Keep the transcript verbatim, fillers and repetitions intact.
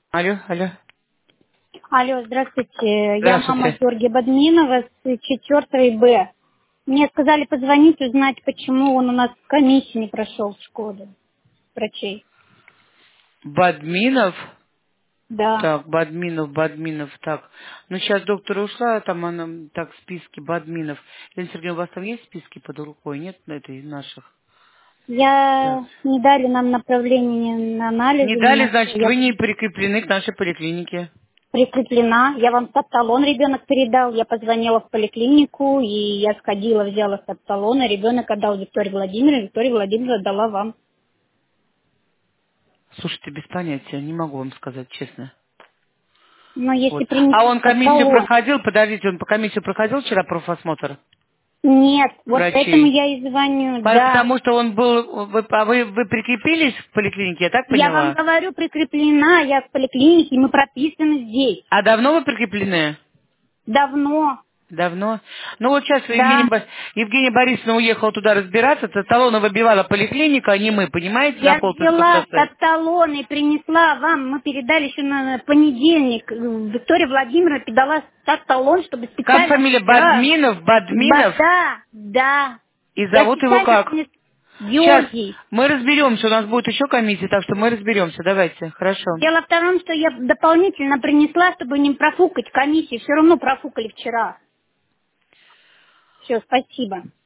Алло, алло. Алло, здравствуйте. Я мама Здравствуйте. Георгия Бадминова с четвёртой Б. Мне сказали позвонить, узнать, почему он у нас комиссии не прошел в школе врачей. Бадминов. Да. Так, Бадминов, Бадминов, так. Ну, сейчас доктор ушла, там она, так, списки Бадминов. Елена Сергеевна, у вас там есть списки под рукой? Нет, на этой наших? Так. Я не дали нам направление на Не анализы, ни дали, на что. значит, Я вы не прикреплены к нашей поликлинике. прикреплена. Я вам стат-талон ребенок передал. Я позвонила в поликлинику, и я сходила, взяла стат-талон, а ребенок отдал Виктории Владимировне. Виктория Владимировна отдала вам. Слушайте, без понятия, не могу вам сказать, честно. Но если Вот. А принесли он комиссию стат-талон. проходил, подождите, он по комиссию проходил вчера профосмотр Нет, вот поэтому врачей? я и звоню, По- да. Потому что он был, вы, а вы, вы прикрепились к поликлинике, я так Я вам поняла? говорю, прикреплена, я в поликлинике, мы прописаны здесь. А давно вы прикреплены? Давно, Давно? Ну вот сейчас Евгения, да. Бо- Евгения Борисовна уехала туда разбираться, то талона выбивала поликлиника, а не мы, понимаете, на Я Колпинском взяла шоссе. стат-талон и принесла вам, мы передали еще на понедельник. Виктория Владимировна передала стат-талон, чтобы Как специально фамилия? вчера. Бадминов? Ба- Бадминов? Да, да. И Я зовут его специально как? принесла. Сейчас Георгий. мы разберемся, у нас будет еще комиссия, так что мы разберемся, давайте, хорошо. Дело в том, что я дополнительно принесла, чтобы не профукать комиссию. Все равно профукали вчера. Все, спасибо.